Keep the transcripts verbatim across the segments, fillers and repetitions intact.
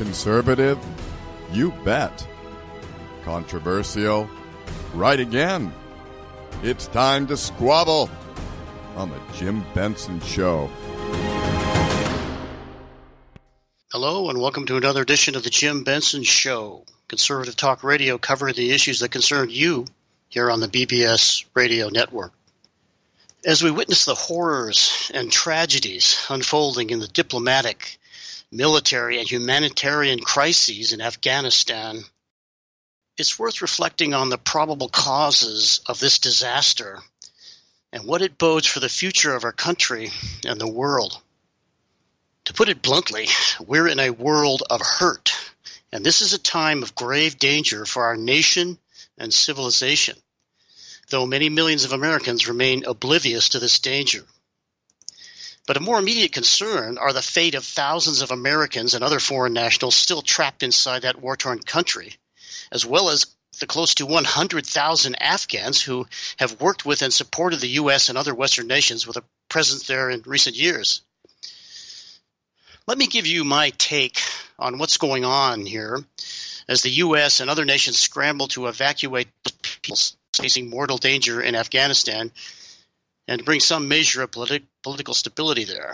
Conservative? You bet. Controversial? Right again. It's time to squabble on the Jim Benson Show. Hello and welcome to another edition of the Jim Benson Show, conservative talk radio covering the issues that concern you here on the B B S Radio Network. As we witness the horrors and tragedies unfolding in the diplomatic, military, and humanitarian crises in Afghanistan, it's worth reflecting on the probable causes of this disaster and what it bodes for the future of our country and the world. To put it bluntly, we're in a world of hurt, and this is a time of grave danger for our nation and civilization, though many millions of Americans remain oblivious to this danger. But a more immediate concern are the fate of thousands of Americans and other foreign nationals still trapped inside that war-torn country, as well as the close to one hundred thousand Afghans who have worked with and supported the U S and other Western nations with a presence there in recent years. Let me give you my take on what's going on here as the U S and other nations scramble to evacuate people facing mortal danger in Afghanistan and to bring some measure of politi- political stability there.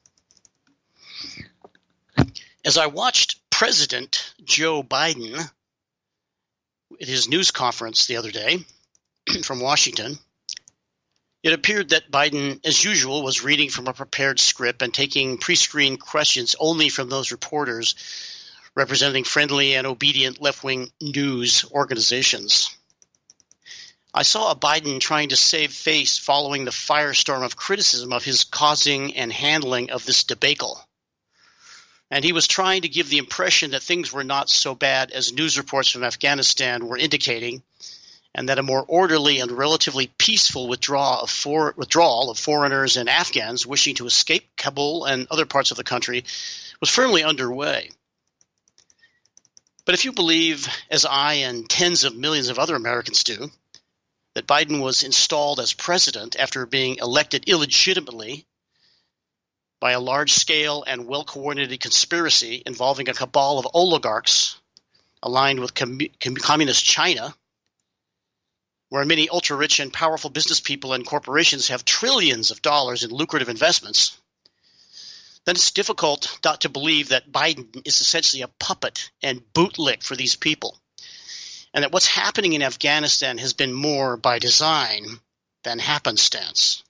As I watched President Joe Biden at his news conference the other day from Washington, it appeared that Biden, as usual, was reading from a prepared script and taking pre-screened questions only from those reporters representing friendly and obedient left-wing news organizations. I saw a Biden trying to save face following the firestorm of criticism of his causing and handling of this debacle. And he was trying to give the impression that things were not so bad as news reports from Afghanistan were indicating, and that a more orderly and relatively peaceful withdrawal of, for, withdrawal of foreigners and Afghans wishing to escape Kabul and other parts of the country was firmly underway. But if you believe, as I and tens of millions of other Americans do, that Biden was installed as president after being elected illegitimately by a large-scale and well-coordinated conspiracy involving a cabal of oligarchs aligned with com- com- communist China, where many ultra-rich and powerful business people and corporations have trillions of dollars in lucrative investments, then it's difficult not to believe that Biden is essentially a puppet and bootlick for these people, and that what's happening in Afghanistan has been more by design than happenstance.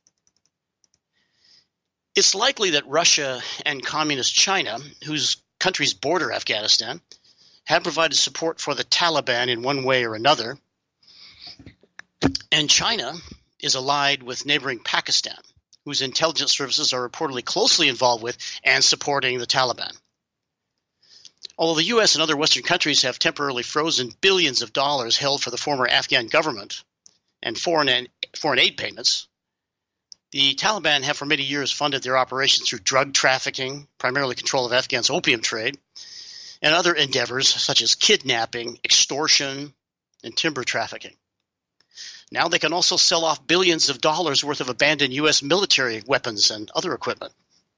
It's likely that Russia and communist China, whose countries border Afghanistan, have provided support for the Taliban in one way or another, and China is allied with neighboring Pakistan, whose intelligence services are reportedly closely involved with and supporting the Taliban. Although the U S and other Western countries have temporarily frozen billions of dollars held for the former Afghan government and foreign, and foreign aid payments, the Taliban have for many years funded their operations through drug trafficking, primarily control of Afghans' opium trade, and other endeavors such as kidnapping, extortion, and timber trafficking. Now they can also sell off billions of dollars worth of abandoned U S military weapons and other equipment.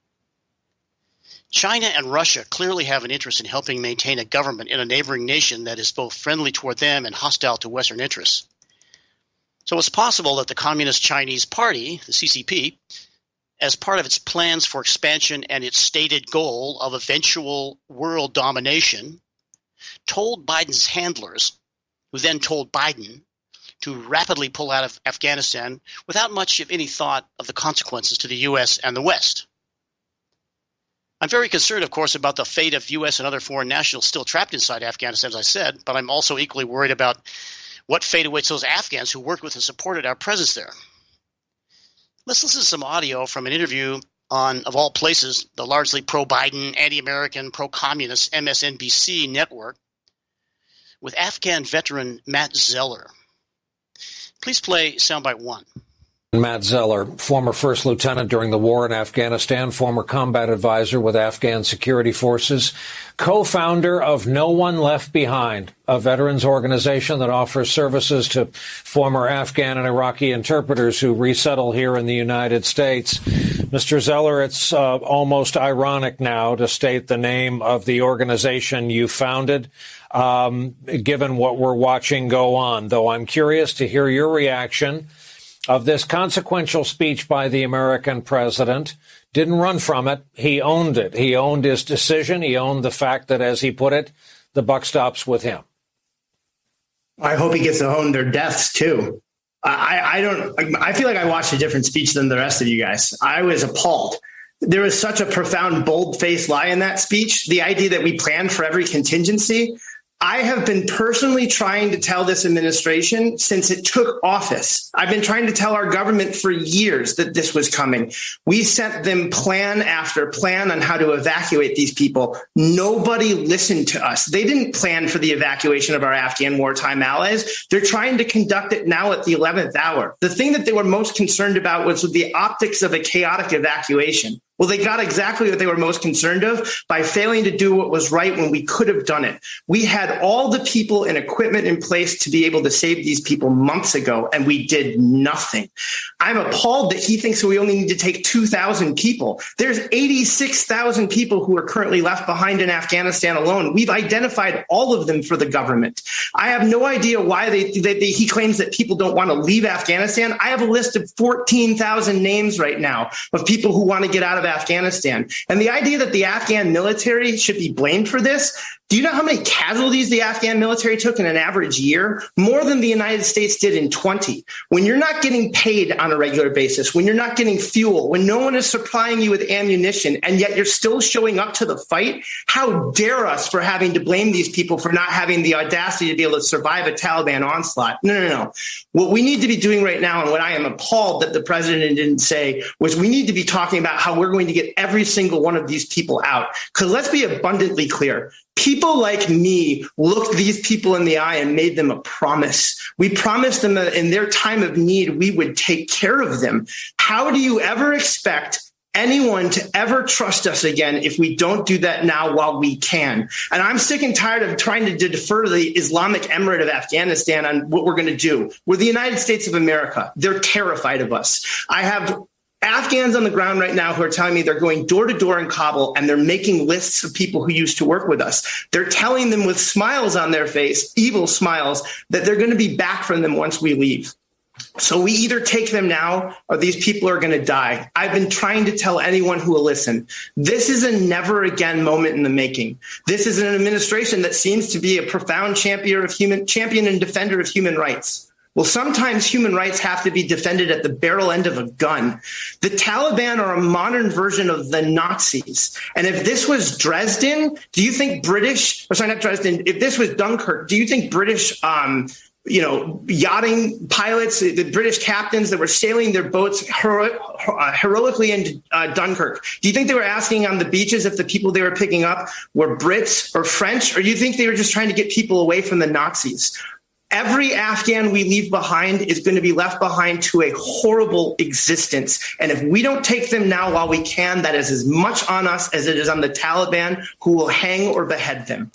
China and Russia clearly have an interest in helping maintain a government in a neighboring nation that is both friendly toward them and hostile to Western interests. So it's possible that the Communist Chinese Party, the C C P, as part of its plans for expansion and its stated goal of eventual world domination, told Biden's handlers, who then told Biden, to rapidly pull out of Afghanistan without much, if any, thought of the consequences to the U S and the West. I'm very concerned, of course, about the fate of U S and other foreign nationals still trapped inside Afghanistan, as I said, but I'm also equally worried about what fate awaits those Afghans who worked with and supported our presence there. Let's listen to some audio from an interview on, of all places, the largely pro-Biden, anti-American, pro-communist M S N B C network with Afghan veteran Matt Zeller. Please play soundbite one. Matt Zeller, former first lieutenant during the war in Afghanistan, former combat advisor with Afghan security forces, co-founder of No One Left Behind, a veterans organization that offers services to former Afghan and Iraqi interpreters who resettle here in the United States. Mister Zeller, it's uh, almost ironic now to state the name of the organization you founded, um, given what we're watching go on, though I'm curious to hear your reaction of this consequential speech by the American president. Didn't run from it. He owned it. He owned his decision. He owned the fact that, as he put it, the buck stops with him. I hope he gets to own their deaths, too. I, I don't I feel like I watched a different speech than the rest of you guys. I was appalled. There was such a profound, bold-faced lie in that speech. The idea that we planned for every contingency. I have been personally trying to tell this administration since it took office. I've been trying to tell our government for years that this was coming. We sent them plan after plan on how to evacuate these people. Nobody listened to us. They didn't plan for the evacuation of our Afghan wartime allies. They're trying to conduct it now at the eleventh hour. The thing that they were most concerned about was the optics of a chaotic evacuation. Well, they got exactly what they were most concerned of by failing to do what was right when we could have done it. We had all the people and equipment in place to be able to save these people months ago, and we did nothing. I'm appalled that he thinks we only need to take two thousand people. There's eighty-six thousand people who are currently left behind in Afghanistan alone. We've identified all of them for the government. I have no idea why they, they, they he claims that people don't want to leave Afghanistan. I have a list of fourteen thousand names right now of people who want to get out of Afghanistan. And the idea that the Afghan military should be blamed for this. Do you know how many casualties the Afghan military took in an average year? More than the United States did in twenty. When you're not getting paid on a regular basis, when you're not getting fuel, when no one is supplying you with ammunition, and yet you're still showing up to the fight, how dare us for having to blame these people for not having the audacity to be able to survive a Taliban onslaught? No, no, no. What we need to be doing right now, and what I am appalled that the president didn't say, was we need to be talking about how we're going to get every single one of these people out. Because let's be abundantly clear. People like me looked these people in the eye and made them a promise. We promised them that in their time of need, we would take care of them. How do you ever expect anyone to ever trust us again if we don't do that now while we can? And I'm sick and tired of trying to defer to the Islamic Emirate of Afghanistan on what we're going to do. We're the United States of America. They're terrified of us. I have Afghans on the ground right now who are telling me they're going door to door in Kabul and they're making lists of people who used to work with us. They're telling them with smiles on their face, evil smiles, that they're going to be back from them once we leave. So we either take them now or these people are going to die. I've been trying to tell anyone who will listen. This is a never again moment in the making. This is an administration that seems to be a profound champion of human champion and defender of human rights. Well, sometimes human rights have to be defended at the barrel end of a gun. The Taliban are a modern version of the Nazis. And if this was Dresden, do you think British, or sorry, not Dresden, if this was Dunkirk, do you think British, um, you know, yachting pilots, the British captains that were sailing their boats hero- uh, heroically into uh, Dunkirk, do you think they were asking on the beaches if the people they were picking up were Brits or French, or do you think they were just trying to get people away from the Nazis? Every Afghan we leave behind is going to be left behind to a horrible existence. And if we don't take them now while we can, that is as much on us as it is on the Taliban, who will hang or behead them.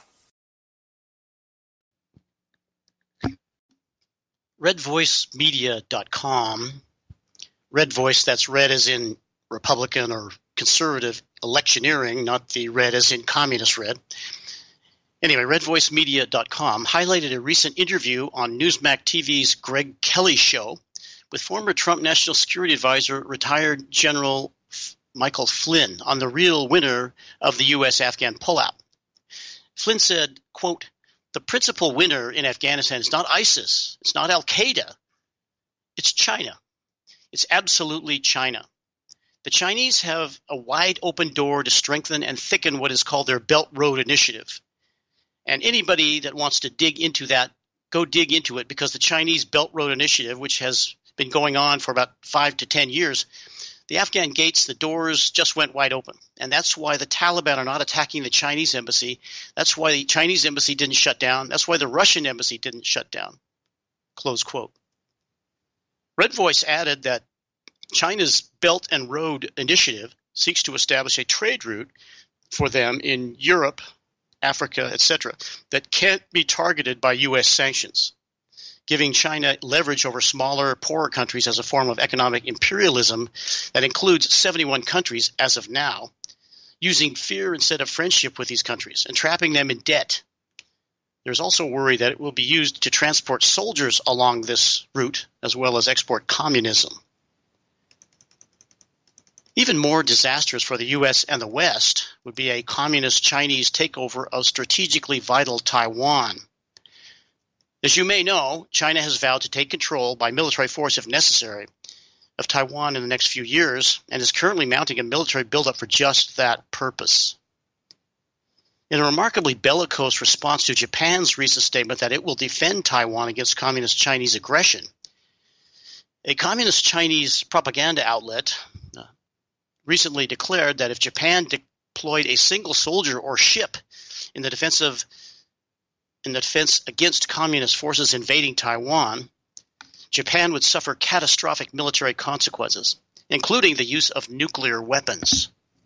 red voice media dot com. Red Voice, that's red as in Republican or conservative electioneering, not the red as in communist red. Anyway, red voice media dot com highlighted a recent interview on Newsmax T V's Greg Kelly show with former Trump National Security Advisor, retired General Michael Flynn, on the real winner of the U S Afghan pullout. Flynn said, quote, "The principal winner in Afghanistan is not ISIS, it's not Al-Qaeda, it's China. It's absolutely China. The Chinese have a wide open door to strengthen and thicken what is called their Belt Road Initiative. And anybody that wants to dig into that, go dig into it, because the Chinese Belt Road Initiative, which has been going on for about five to ten years, the Afghan gates, the doors just went wide open. And that's why the Taliban are not attacking the Chinese embassy. That's why the Chinese embassy didn't shut down. That's why the Russian embassy didn't shut down." Close quote. Red Voice added that China's Belt and Road Initiative seeks to establish a trade route for them in Europe, Africa, et cetera, that can't be targeted by U S sanctions, giving China leverage over smaller, poorer countries as a form of economic imperialism that includes seventy-one countries as of now, using fear instead of friendship with these countries and trapping them in debt. There's also worry that it will be used to transport soldiers along this route, as well as export communism. Even more disastrous for the U S and the West would be a communist Chinese takeover of strategically vital Taiwan. As you may know, China has vowed to take control by military force if necessary of Taiwan in the next few years and is currently mounting a military buildup for just that purpose. In a remarkably bellicose response to Japan's recent statement that it will defend Taiwan against communist Chinese aggression, a communist Chinese propaganda outlet uh, recently declared that if Japan deployed a single soldier or ship in the defense of in the defense against communist forces invading Taiwan, Japan would suffer catastrophic military consequences, including the use of nuclear weapons.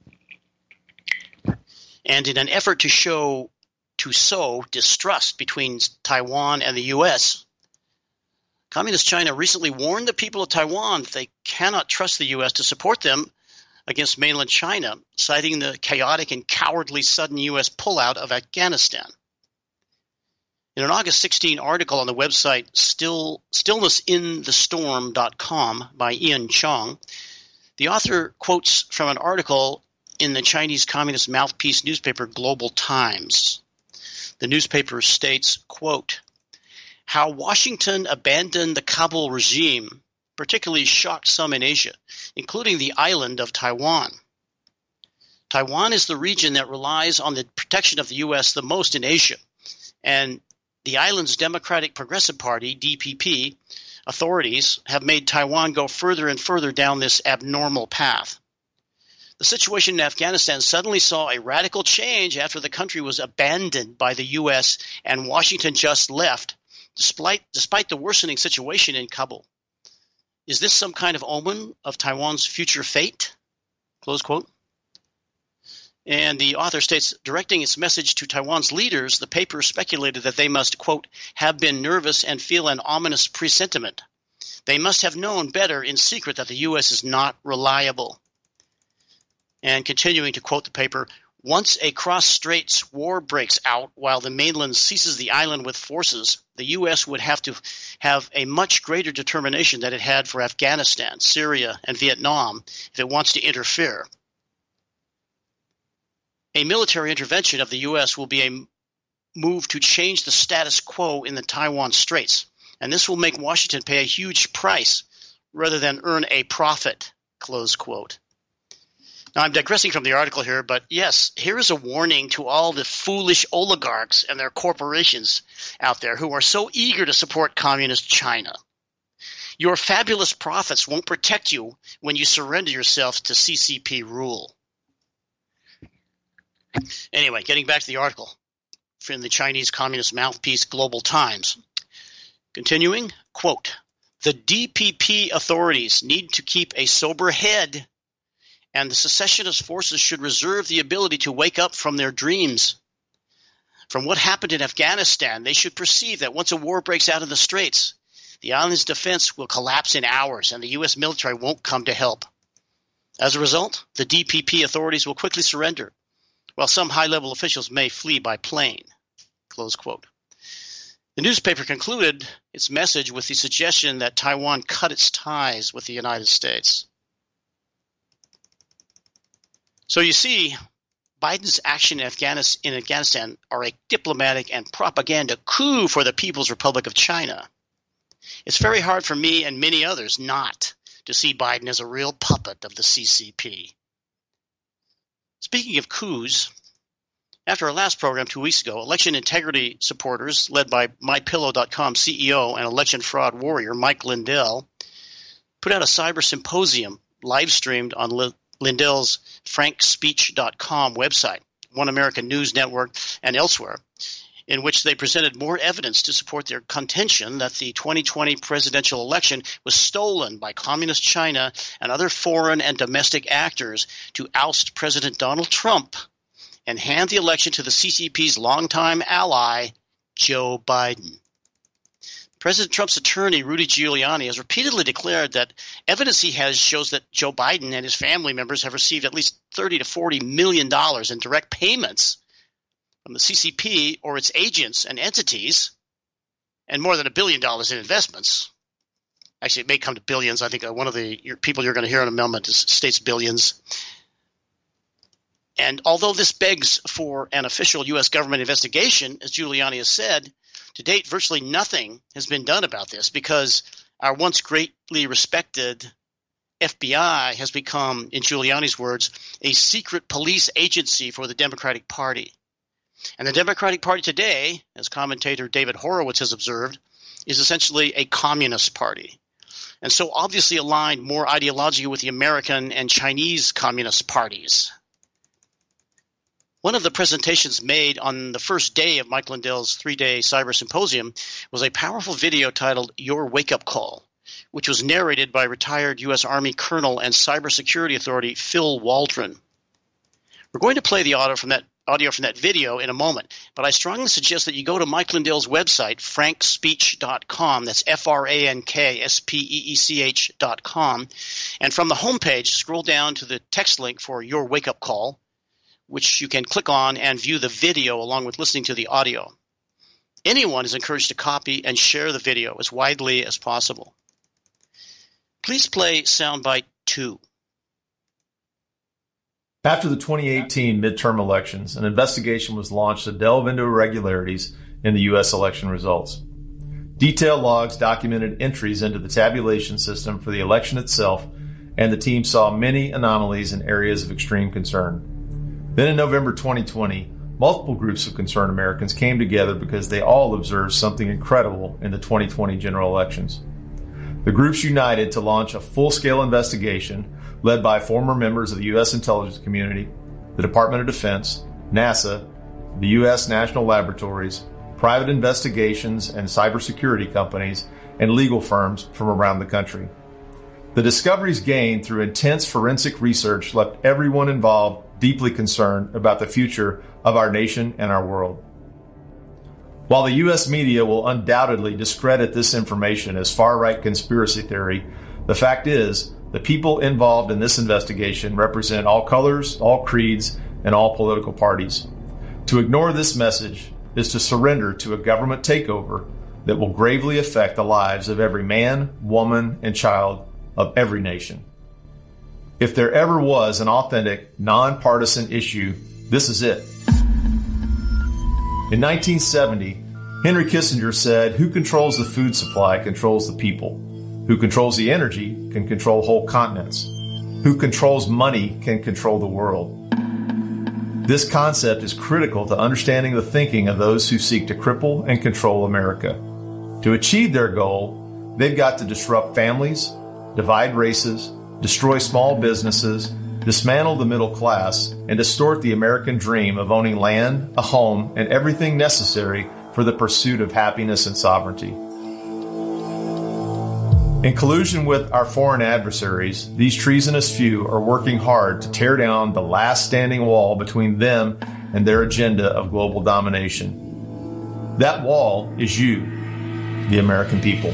And in an effort to show to sow distrust between Taiwan and the U S, Communist China recently warned the people of Taiwan that they cannot trust the U S to support them against mainland China, citing the chaotic and cowardly sudden U S pullout of Afghanistan. In an August sixteenth article on the website still, stillness in the storm dot com by Ian Chong, the author quotes from an article in the Chinese Communist mouthpiece newspaper Global Times. The newspaper states, quote, "How Washington abandoned the Kabul regime particularly shocked some in Asia, including the island of Taiwan. Taiwan is the region that relies on the protection of the U S the most in Asia, and the island's Democratic Progressive Party, D P P, authorities have made Taiwan go further and further down this abnormal path. The situation in Afghanistan suddenly saw a radical change after the country was abandoned by the U S and Washington just left, despite, despite the worsening situation in Kabul. Is this some kind of omen of Taiwan's future fate?" Close quote. And the author states, directing its message to Taiwan's leaders, the paper speculated that they must, quote, "have been nervous and feel an ominous presentiment. They must have known better in secret that the U S is not reliable." And continuing to quote the paper, "Once a cross-straits war breaks out while the mainland seizes the island with forces, the U S would have to have a much greater determination than it had for Afghanistan, Syria, and Vietnam if it wants to interfere. A military intervention of the U S will be a move to change the status quo in the Taiwan Straits, and this will make Washington pay a huge price rather than earn a profit," close quote. Now, I'm digressing from the article here, but yes, here is a warning to all the foolish oligarchs and their corporations out there who are so eager to support communist China. Your fabulous profits won't protect you when you surrender yourself to C C P rule. Anyway, getting back to the article from the Chinese Communist mouthpiece Global Times. Continuing, quote, "The D P P authorities need to keep a sober head, and the secessionist forces should reserve the ability to wake up from their dreams. From what happened in Afghanistan, they should perceive that once a war breaks out in the Straits, the island's defense will collapse in hours and the U S military won't come to help. As a result, the D P P authorities will quickly surrender, while some high-level officials may flee by plane," close quote. The newspaper concluded its message with the suggestion that Taiwan cut its ties with the United States. So you see, Biden's action in Afghanistan, in Afghanistan are a diplomatic and propaganda coup for the People's Republic of China. It's very hard for me and many others not to see Biden as a real puppet of the C C P. Speaking of coups, after our last program two weeks ago, election integrity supporters led by My Pillow dot com C E O and election fraud warrior Mike Lindell put out a cyber symposium live-streamed on Li- Lindell's frank speech dot com website, One American News Network, and elsewhere, in which they presented more evidence to support their contention that the twenty twenty presidential election was stolen by Communist China and other foreign and domestic actors to oust President Donald Trump and hand the election to the C C P's longtime ally, Joe Biden. President Trump's attorney, Rudy Giuliani, has repeatedly declared that evidence he has shows that Joe Biden and his family members have received at least thirty to forty million dollars in direct payments from the C C P or its agents and entities, and more than a billion dollars in investments. Actually, it may come to billions. I think uh, one of the your, people you're going to hear in a moment is, states billions. And although this begs for an official U S government investigation, as Giuliani has said, to date, virtually nothing has been done about this because our once greatly respected F B I has become, in Giuliani's words, a secret police agency for the Democratic Party. And the Democratic Party today, as commentator David Horowitz has observed, is essentially a communist party. And so obviously aligned more ideologically with the American and Chinese communist parties. One of the presentations made on the first day of Mike Lindell's three-day cyber symposium was a powerful video titled Your Wake-Up Call, which was narrated by retired U S Army Colonel and Cybersecurity Authority Phil Waldron. We're going to play the audio from that audio from that video in a moment, but I strongly suggest that you go to Mike Lindell's website, frank speech dot com. That's F R A N K S P E E C H dot com. And from the homepage, scroll down to the text link for Your Wake-Up Call, which you can click on and view the video along with listening to the audio. Anyone is encouraged to copy and share the video as widely as possible. Please play soundbite two. After the twenty eighteen midterm elections, an investigation was launched to delve into irregularities in the U S election results. Detailed logs documented entries into the tabulation system for the election itself, and the team saw many anomalies in areas of extreme concern. Then in November twenty twenty, multiple groups of concerned Americans came together because they all observed something incredible in the twenty twenty general elections. The groups united to launch a full-scale investigation led by former members of the U S intelligence community, the Department of Defense, NASA, the U S National Laboratories, private investigations and cybersecurity companies, and legal firms from around the country. The discoveries gained through intense forensic research left everyone involved deeply concerned about the future of our nation and our world. While the U S media will undoubtedly discredit this information as far-right conspiracy theory, the fact is the people involved in this investigation represent all colors, all creeds, and all political parties. To ignore this message is to surrender to a government takeover that will gravely affect the lives of every man, woman, and child of every nation. If there ever was an authentic, nonpartisan issue, this is it. In nineteen seventy, Henry Kissinger said, "Who controls the food supply controls the people. Who controls the energy can control whole continents. Who controls money can control the world." This concept is critical to understanding the thinking of those who seek to cripple and control America. To achieve their goal, they've got to disrupt families, divide races, destroy small businesses, dismantle the middle class, and distort the American dream of owning land, a home, and everything necessary for the pursuit of happiness and sovereignty. In collusion with our foreign adversaries, these treasonous few are working hard to tear down the last standing wall between them and their agenda of global domination. That wall is you, the American people.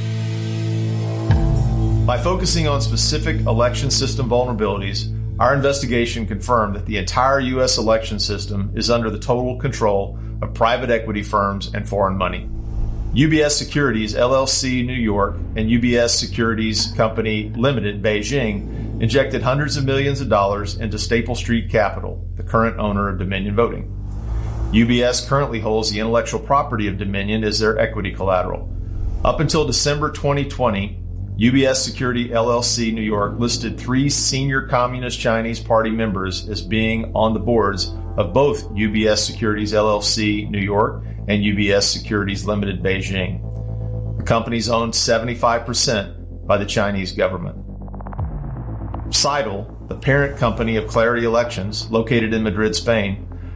By focusing on specific election system vulnerabilities, our investigation confirmed that the entire U S election system is under the total control of private equity firms and foreign money. U B S Securities L L C New York and U B S Securities Company Limited Beijing injected hundreds of millions of dollars into Staple Street Capital, the current owner of Dominion Voting. U B S currently holds the intellectual property of Dominion as their equity collateral. Up until December twenty twenty, U B S Security L L C New York listed three senior Communist Chinese Party members as being on the boards of both U B S Securities L L C New York and U B S Securities Limited Beijing. The companies owned seventy-five percent by the Chinese government. Seidel, the parent company of Clarity Elections, located in Madrid, Spain,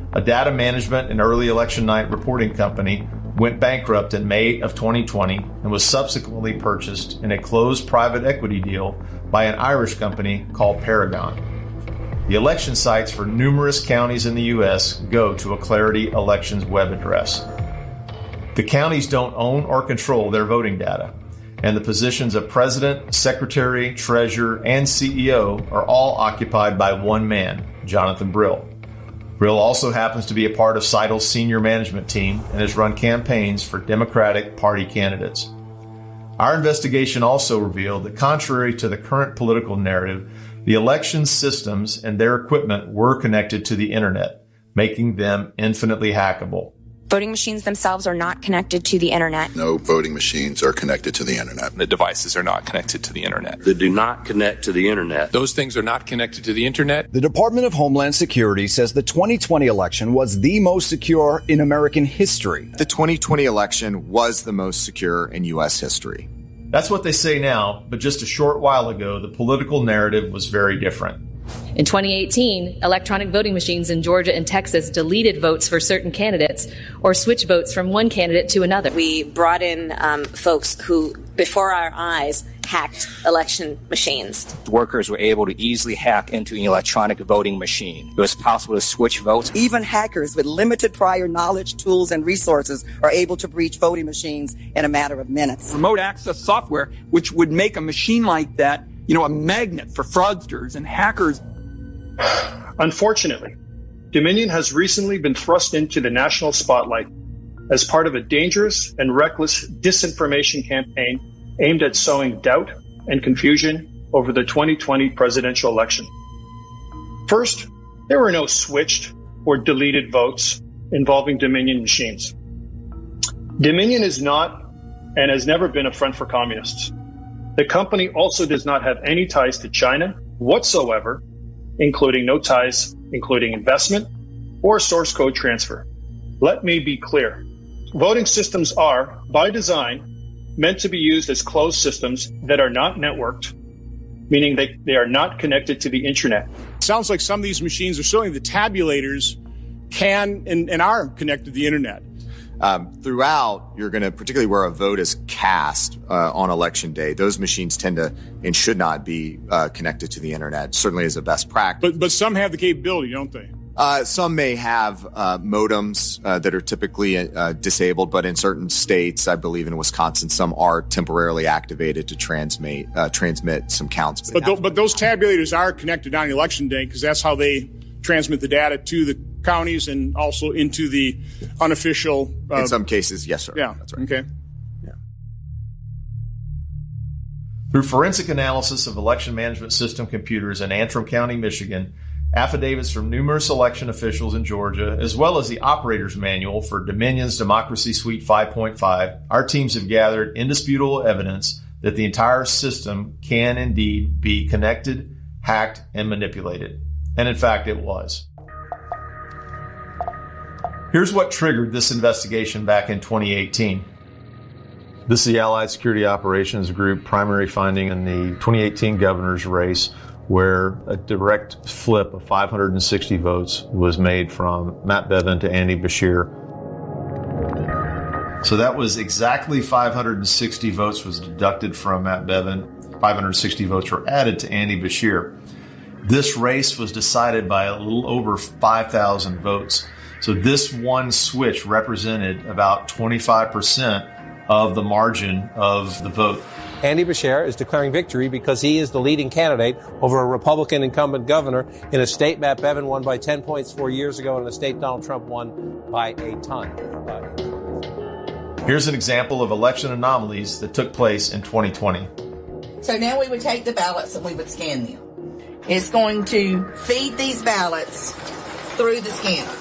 A data management and early election night reporting company went bankrupt in May of twenty twenty and was subsequently purchased in a closed private equity deal by an Irish company called Paragon. The election sites for numerous counties in the U S go to a Clarity Elections web address. The counties don't own or control their voting data, and the positions of president, secretary, treasurer, and C E O are all occupied by one man, Jonathan Brill. Brill also happens to be a part of Seidel's senior management team and has run campaigns for Democratic Party candidates. Our investigation also revealed that contrary to the current political narrative, the election systems and their equipment were connected to the internet, making them infinitely hackable. Voting machines themselves are not connected to the internet. No voting machines are connected to the internet. The devices are not connected to the internet. They do not connect to the internet. Those things are not connected to the internet. The Department of Homeland Security says the twenty twenty election was the most secure in American history. The twenty twenty election was the most secure in U S history. That's what they say now, but just a short while ago, the political narrative was very different. In twenty eighteen, electronic voting machines in Georgia and Texas deleted votes for certain candidates or switched votes from one candidate to another. We brought in um, folks who, before our eyes, hacked election machines. Workers were able to easily hack into an electronic voting machine. It was possible to switch votes. Even hackers with limited prior knowledge, tools, and resources are able to breach voting machines in a matter of minutes. Remote access software, which would make a machine like that, you know, a magnet for fraudsters and hackers. Unfortunately, Dominion has recently been thrust into the national spotlight as part of a dangerous and reckless disinformation campaign aimed at sowing doubt and confusion over the twenty twenty presidential election. First, there were no switched or deleted votes involving Dominion machines. Dominion is not and has never been a front for communists. The company also does not have any ties to China whatsoever, including no ties, including investment or source code transfer. Let me be clear. Voting systems are, by design, meant to be used as closed systems that are not networked, meaning they, they are not connected to the internet. Sounds like some of these machines are showing the tabulators can and, and are connected to the internet. Um, throughout, you're going to, particularly where a vote is cast uh, on election day, those machines tend to and should not be uh, connected to the internet, certainly as a best practice. But but some have the capability, don't they? Uh, some may have uh, modems uh, that are typically uh, disabled, but in certain states, I believe in Wisconsin, some are temporarily activated to transmit uh, transmit some counts. But th- but those tabulators are connected on election day because that's how they transmit the data to the counties and also into the unofficial. Uh, in some cases, yes, sir. Yeah, that's right. Okay. Yeah. Through forensic analysis of election management system computers in Antrim County, Michigan, affidavits from numerous election officials in Georgia, as well as the operator's manual for Dominion's Democracy Suite five point five, our teams have gathered indisputable evidence that the entire system can indeed be connected, hacked, and manipulated. And in fact, it was. Here's what triggered this investigation back in twenty eighteen. This is the Allied Security Operations Group primary finding in the twenty eighteen governor's race, where a direct flip of five hundred sixty votes was made from Matt Bevin to Andy Beshear. So that was exactly five hundred sixty votes was deducted from Matt Bevin. five hundred sixty votes were added to Andy Beshear. This race was decided by a little over five thousand votes. So this one switch represented about twenty-five percent of the margin of the vote. Andy Beshear is declaring victory because he is the leading candidate over a Republican incumbent governor in a state Matt Bevin won by ten points four years ago and a state Donald Trump won by a ton. Here's an example of election anomalies that took place in twenty twenty. So now we would take the ballots and we would scan them. It's going to feed these ballots through the scanner.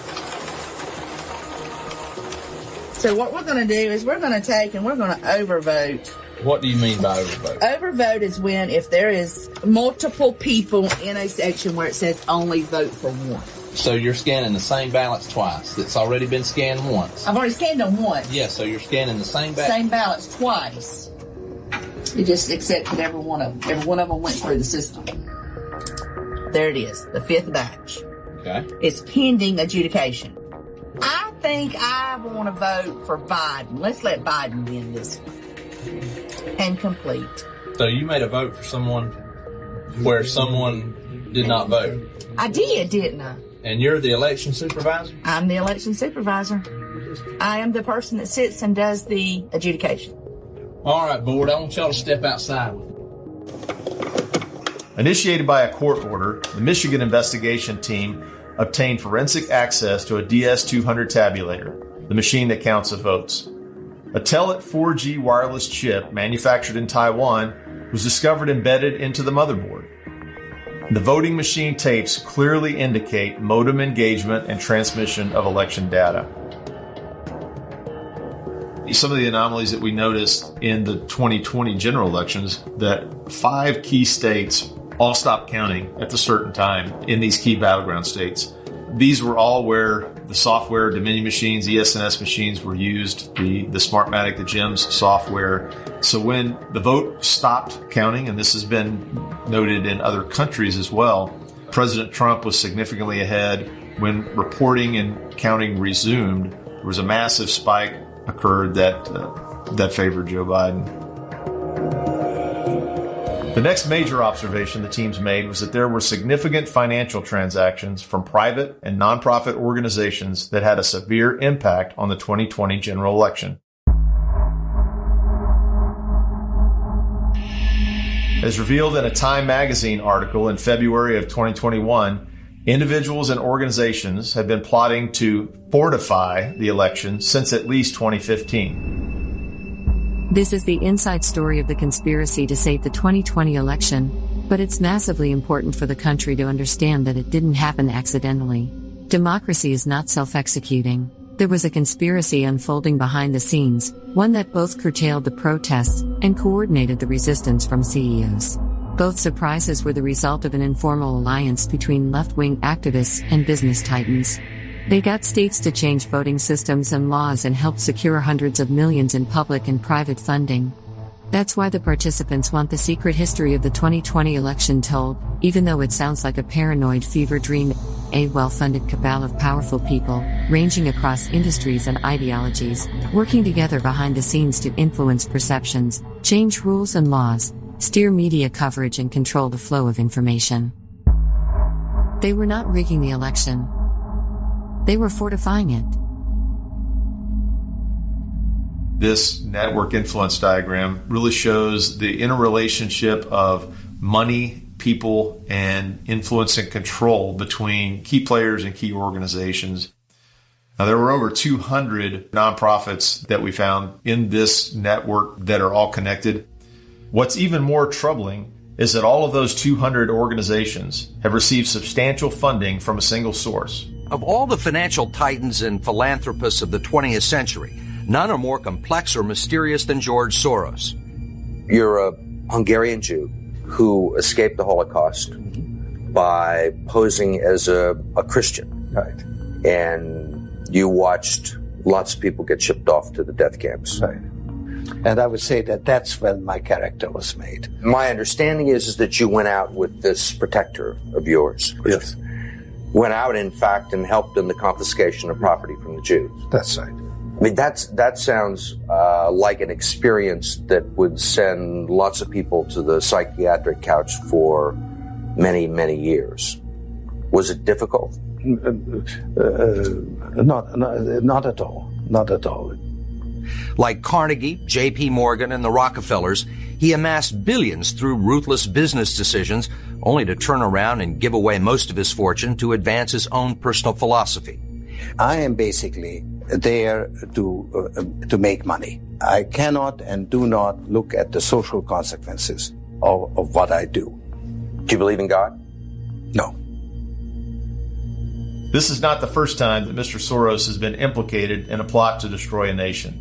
So what we're going to do is we're going to take and we're going to overvote. What do you mean by overvote? Overvote is when if there is multiple people in a section where it says only vote for one. So you're scanning the same ballots twice. That's already been scanned once. I've already scanned them once. Yes, so you're scanning the same ballots. Same ballots twice. You just accept that every one of them, every one of them went through the system. There it is, the fifth batch. Okay. It's pending adjudication. I think I want to vote for Biden. Let's let Biden win this one and complete. So you made a vote for someone where someone did not vote? I did, didn't I? And you're the election supervisor? I'm the election supervisor. I am the person that sits and does the adjudication. All right, board, I want y'all to step outside. Initiated by a court order, the Michigan investigation team obtained forensic access to a D S two hundred tabulator, the machine that counts the votes. A Telit four G wireless chip manufactured in Taiwan was discovered embedded into the motherboard. The voting machine tapes clearly indicate modem engagement and transmission of election data. Some of the anomalies that we noticed in the twenty twenty general elections, that five key states all stopped counting at a certain time in these key battleground states. These were all where the software, Dominion machines, E S N S machines were used, the, the Smartmatic, the GEMS software. So when the vote stopped counting, and this has been noted in other countries as well, President Trump was significantly ahead. When reporting and counting resumed, there was a massive spike occurred that uh, that favored Joe Biden. The next major observation the teams made was that there were significant financial transactions from private and nonprofit organizations that had a severe impact on the twenty twenty general election. As revealed in a Time magazine article in February of twenty twenty-one, individuals and organizations have been plotting to fortify the election since at least twenty fifteen. This is the inside story of the conspiracy to save the twenty twenty election, but it's massively important for the country to understand that it didn't happen accidentally. Democracy is not self-executing. There was a conspiracy unfolding behind the scenes, one that both curtailed the protests and coordinated the resistance from C E Os. Both surprises were the result of an informal alliance between left-wing activists and business titans. They got states to change voting systems and laws and helped secure hundreds of millions in public and private funding. That's why the participants want the secret history of the twenty twenty election told, even though it sounds like a paranoid fever dream. A well-funded cabal of powerful people, ranging across industries and ideologies, working together behind the scenes to influence perceptions, change rules and laws, steer media coverage and control the flow of information. They were not rigging the election. They were fortifying it. This network influence diagram really shows the interrelationship of money, people, and influence and control between key players and key organizations. Now, there were over two hundred nonprofits that we found in this network that are all connected. What's even more troubling is that all of those two hundred organizations have received substantial funding from a single source. Of all the financial titans and philanthropists of the twentieth century, none are more complex or mysterious than George Soros. You're a Hungarian Jew who escaped the Holocaust by posing as a, a Christian. Right. And you watched lots of people get shipped off to the death camps. Right. And I would say that that's when my character was made. My understanding is, is that you went out with this protector of yours. Yes. Went out, in fact, and helped in the confiscation of property from the Jews. That's right. I mean, that's, that sounds uh, like an experience that would send lots of people to the psychiatric couch for many, many years. Was it difficult? Uh, uh, not, not, not at all. Not at all. Like Carnegie, J P Morgan, and the Rockefellers, he amassed billions through ruthless business decisions, only to turn around and give away most of his fortune to advance his own personal philosophy. I am basically there to uh, to make money. I cannot and do not look at the social consequences of, of what I do. Do you believe in God? No. This is not the first time that Mister Soros has been implicated in a plot to destroy a nation.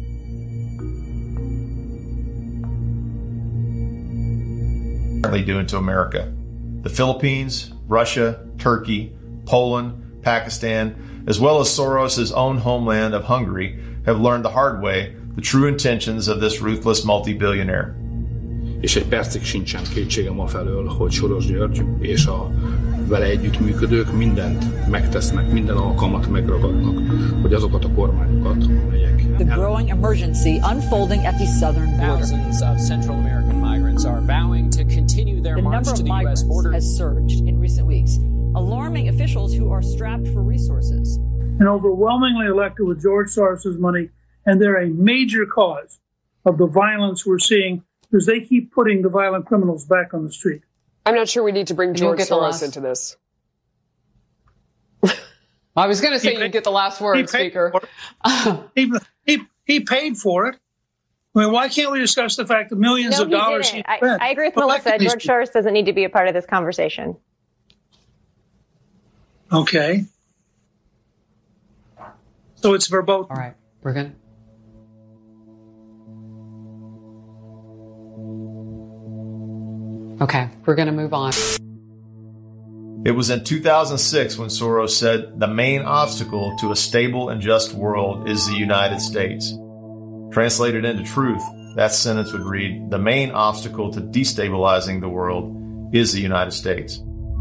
Currently doing to America. The Philippines, Russia, Turkey, Poland, Pakistan, as well as Soros' own homeland of Hungary, have learned the hard way the true intentions of this ruthless multi-billionaire. És egy percig sincsen kétségem afelől, hogy Soros György és a vele együttműködők mindent megtesznek, minden alkalmat megragadnak, hogy azokat a kormányokat, amelyek... The growing emergency unfolding at the southern border. Thousands of Central American migrants are vowing to continue their march to the U S border. The number of migrants has surged in recent weeks, alarming officials who are strapped for resources. And overwhelmingly elected with George Soros's money, and they're a major cause of the violence we're seeing because they keep putting the violent criminals back on the street. I'm not sure we need to bring George Soros into this. I was going to say you get the last word, Speaker. he, he, he paid for it. I mean, why can't we discuss the fact that millions no, of dollars he I, I agree with Melissa. George Soros doesn't need to be a part of this conversation. Okay. So it's verboten. All right. We're going to... Okay, we're going to move on. It was in two thousand six when Soros said, "The main obstacle to a stable and just world is the United States." Translated into truth, that sentence would read, "The main obstacle to destabilizing the world is the United States."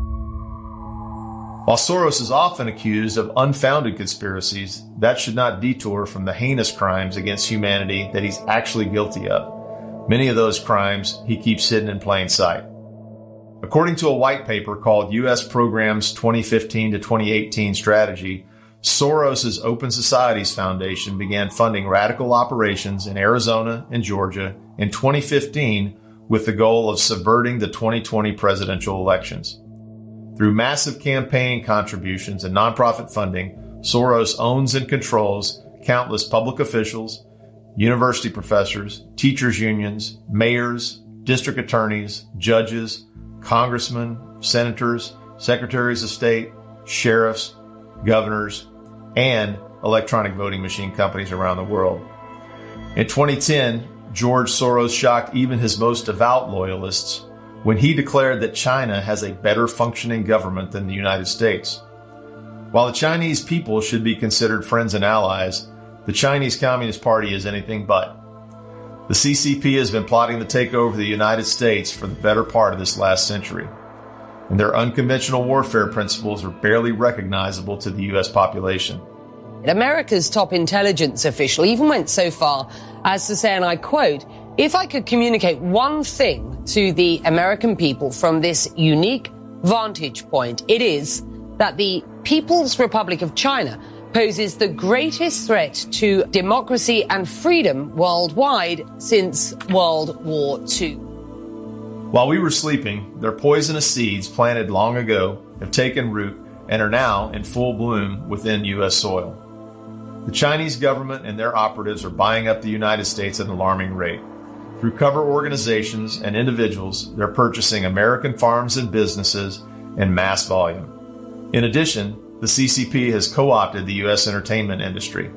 While Soros is often accused of unfounded conspiracies, that should not detour from the heinous crimes against humanity that he's actually guilty of. Many of those crimes he keeps hidden in plain sight. According to a white paper called U S Programs twenty fifteen to twenty eighteen Strategy, Soros's Open Societies Foundation began funding radical operations in Arizona and Georgia in twenty fifteen with the goal of subverting the twenty twenty presidential elections. Through massive campaign contributions and nonprofit funding, Soros owns and controls countless public officials, university professors, teachers unions, mayors, district attorneys, judges, congressmen, senators, secretaries of state, sheriffs, governors, and electronic voting machine companies around the world. In twenty ten, George Soros shocked even his most devout loyalists when he declared that China has a better functioning government than the United States. While the Chinese people should be considered friends and allies, the Chinese Communist Party is anything but. The C C P has been plotting to take over the United States for the better part of this last century, and their unconventional warfare principles are barely recognizable to the U S population. America's top intelligence official even went so far as to say, and I quote, "If I could communicate one thing to the American people from this unique vantage point, it is that the People's Republic of China poses the greatest threat to democracy and freedom worldwide since World War Two. While we were sleeping, their poisonous seeds planted long ago have taken root and are now in full bloom within U S soil. The Chinese government and their operatives are buying up the United States at an alarming rate. Through cover organizations and individuals, they're purchasing American farms and businesses in mass volume. In addition, the C C P has co-opted the U S entertainment industry.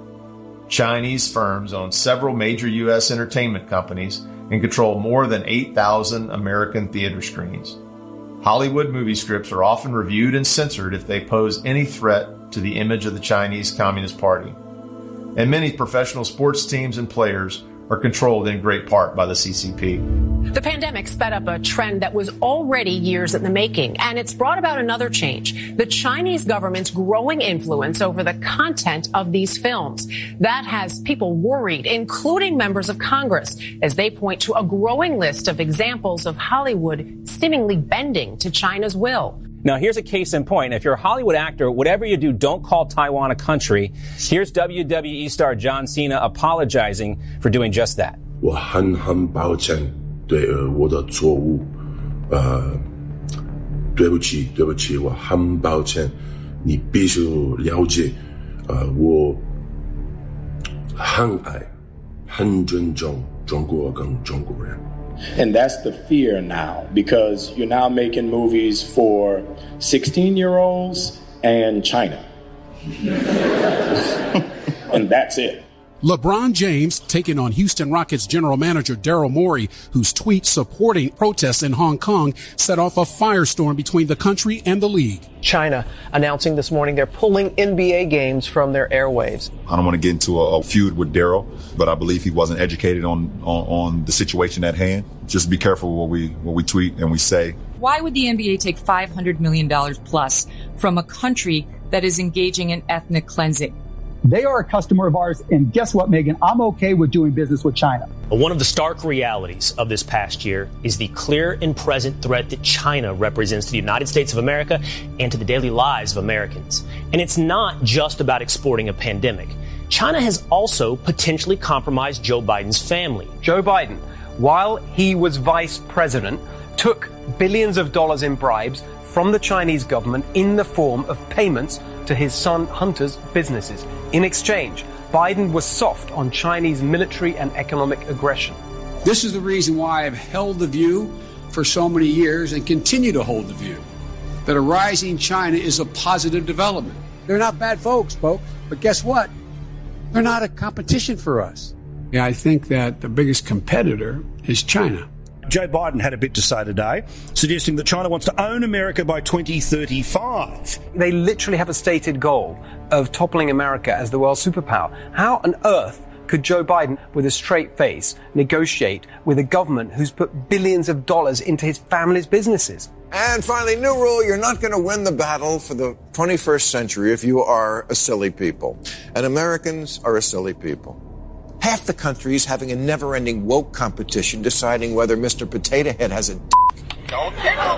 Chinese firms own several major U S entertainment companies and control more than eight thousand American theater screens. Hollywood movie scripts are often reviewed and censored if they pose any threat to the image of the Chinese Communist Party. And many professional sports teams and players are controlled in great part by the C C P. The pandemic sped up a trend that was already years in the making, and it's brought about another change: the Chinese government's growing influence over the content of these films. That has people worried, including members of Congress, as they point to a growing list of examples of Hollywood seemingly bending to China's will. Now, here's a case in point. If you're a Hollywood actor, whatever you do, don't call Taiwan a country. Here's W W E star John Cena apologizing for doing just that. 我很很抱歉对呃我的错误，呃，对不起，对不起，我很抱歉。你必须了解，呃，我很爱、很尊重中国跟中国人。 And that's the fear now, because you're now making movies for sixteen-year-olds and China. And that's it. LeBron James taking on Houston Rockets general manager Daryl Morey, whose tweet supporting protests in Hong Kong set off a firestorm between the country and the league. China announcing this morning they're pulling N B A games from their airwaves. I don't want to get into a, a feud with Daryl, but I believe he wasn't educated on, on on the situation at hand. Just be careful what we what we tweet and we say. why would the N B A take five hundred million dollars plus from a country that is engaging in ethnic cleansing? They are a customer of ours, and guess what, Megan? I'm okay with doing business with China. One of the stark realities of this past year is the clear and present threat that China represents to the United States of America and to the daily lives of Americans. And it's not just about exporting a pandemic. China has also potentially compromised Joe Biden's family. Joe Biden, while he was vice president, took billions of dollars in bribes from the Chinese government in the form of payments to his son Hunter's businesses. In exchange, Biden was soft on Chinese military and economic aggression. This is the reason why I've held the view for so many years and continue to hold the view that a rising China is a positive development. They're not bad folks, folks, but guess what? They're not a competition for us. Yeah, I think that the biggest competitor is China. Joe Biden had a bit to say today, suggesting that China wants to own America by twenty thirty-five. They literally have a stated goal of toppling America as the world superpower. How on earth could Joe Biden, with a straight face, negotiate with a government who's put billions of dollars into his family's businesses? And finally, new rule, you're not going to win the battle for the twenty-first century if you are a silly people. And Americans are a silly people. Half the country is having a never-ending woke competition deciding whether Mister Potato Head has a d***. Don't tickle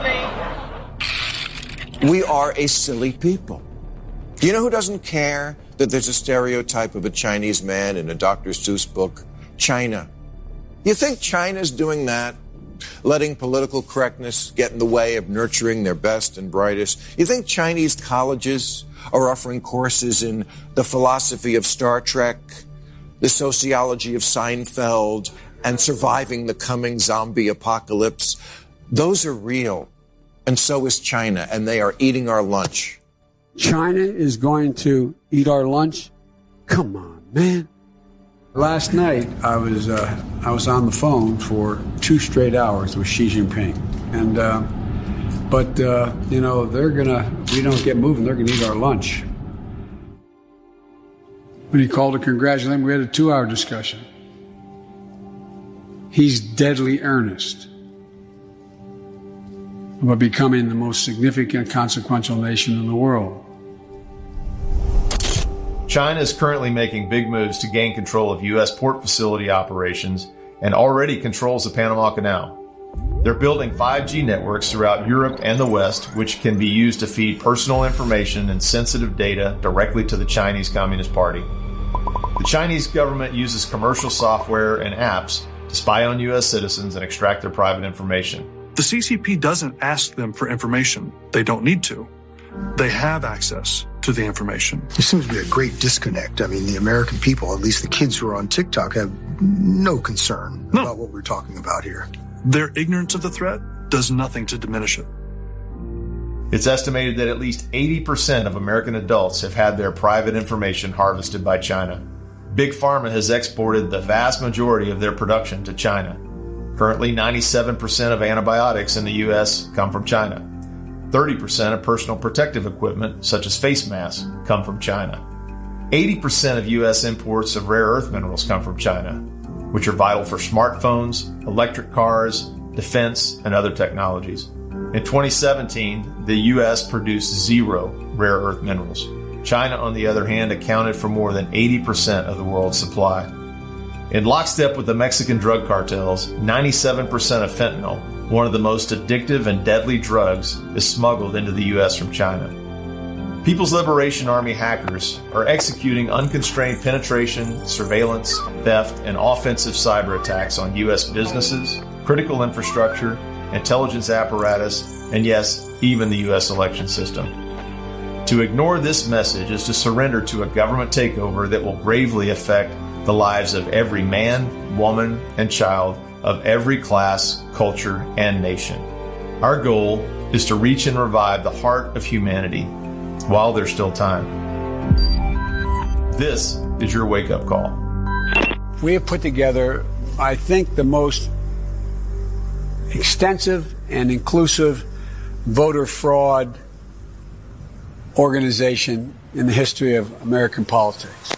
me! We are a silly people. Do you know who doesn't care that there's a stereotype of a Chinese man in a Doctor Seuss book? China. You think China's doing that? Letting political correctness get in the way of nurturing their best and brightest? You think Chinese colleges are offering courses in the philosophy of Star Trek, the sociology of Seinfeld, and surviving the coming zombie apocalypse? Those are real. And so is China, and they are eating our lunch. China is going to eat our lunch? Come on, man. Last night, I was uh, I was on the phone for two straight hours with Xi Jinping. And, uh, but, uh, you know, they're going to, if we don't get moving, they're going to eat our lunch. When he called to congratulate him, we had a two-hour discussion. He's deadly earnest about becoming the most significant, consequential nation in the world. China is currently making big moves to gain control of U S port facility operations and already controls the Panama Canal. They're building five G networks throughout Europe and the West, which can be used to feed personal information and sensitive data directly to the Chinese Communist Party. The Chinese government uses commercial software and apps to spy on U S citizens and extract their private information. The C C P doesn't ask them for information. They don't need to. They have access to the information. There seems to be a great disconnect. I mean, the American people, at least the kids who are on TikTok, have no concern no. about what we're talking about here. Their ignorance of the threat does nothing to diminish it. It's estimated that at least eighty percent of American adults have had their private information harvested by China. Big Pharma has exported the vast majority of their production to China. Currently, ninety-seven percent of antibiotics in the U S come from China. thirty percent of personal protective equipment, such as face masks, come from China. eighty percent of U S imports of rare earth minerals come from China, which are vital for smartphones, electric cars, defense, and other technologies. In twenty seventeen, the U S produced zero rare earth minerals. China, on the other hand, accounted for more than eighty percent of the world's supply. In lockstep with the Mexican drug cartels, ninety-seven percent of fentanyl, one of the most addictive and deadly drugs, is smuggled into the U S from China. People's Liberation Army hackers are executing unconstrained penetration, surveillance, theft, and offensive cyber attacks on U S businesses, critical infrastructure, intelligence apparatus, and yes, even the U S election system. To ignore this message is to surrender to a government takeover that will gravely affect the lives of every man, woman, and child of every class, culture, and nation. Our goal is to reach and revive the heart of humanity while there's still time. This is your wake-up call. We have put together, I think, the most extensive and inclusive voter fraud organization in the history of American politics.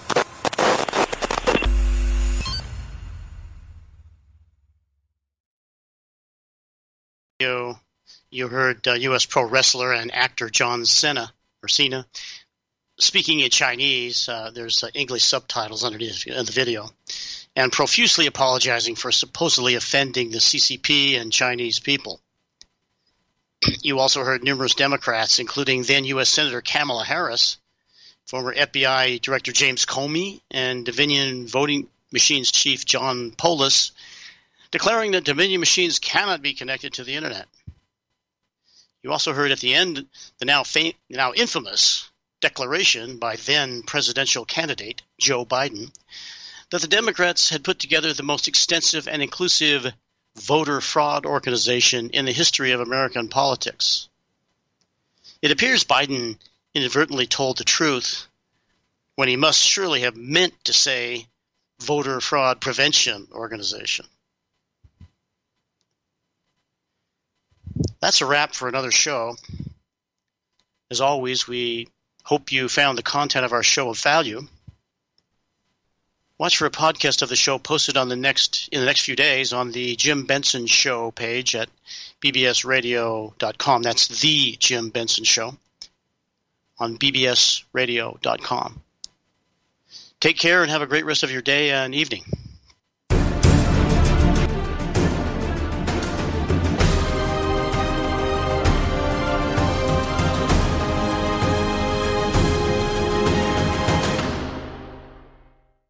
You heard uh, U S pro wrestler and actor John Cena, or Cena, speaking in Chinese. Uh, there's uh, English subtitles underneath the video, and profusely apologizing for supposedly offending the C C P and Chinese people. You also heard numerous Democrats, including then U S Senator Kamala Harris, former F B I Director James Comey, and Dominion voting machines chief John Polis, declaring that Dominion machines cannot be connected to the internet. You also heard at the end the now fam- now infamous declaration by then presidential candidate Joe Biden that the Democrats had put together the most extensive and inclusive voter fraud organization in the history of American politics. It appears Biden inadvertently told the truth when he must surely have meant to say voter fraud prevention organization. That's a wrap for another show. As always, we hope you found the content of our show of value. Watch for a podcast of the show posted on the next in the next few days on the Jim Benson Show page at b b s radio dot com. That's the Jim Benson Show on b b s radio dot com. Take care and have a great rest of your day and evening.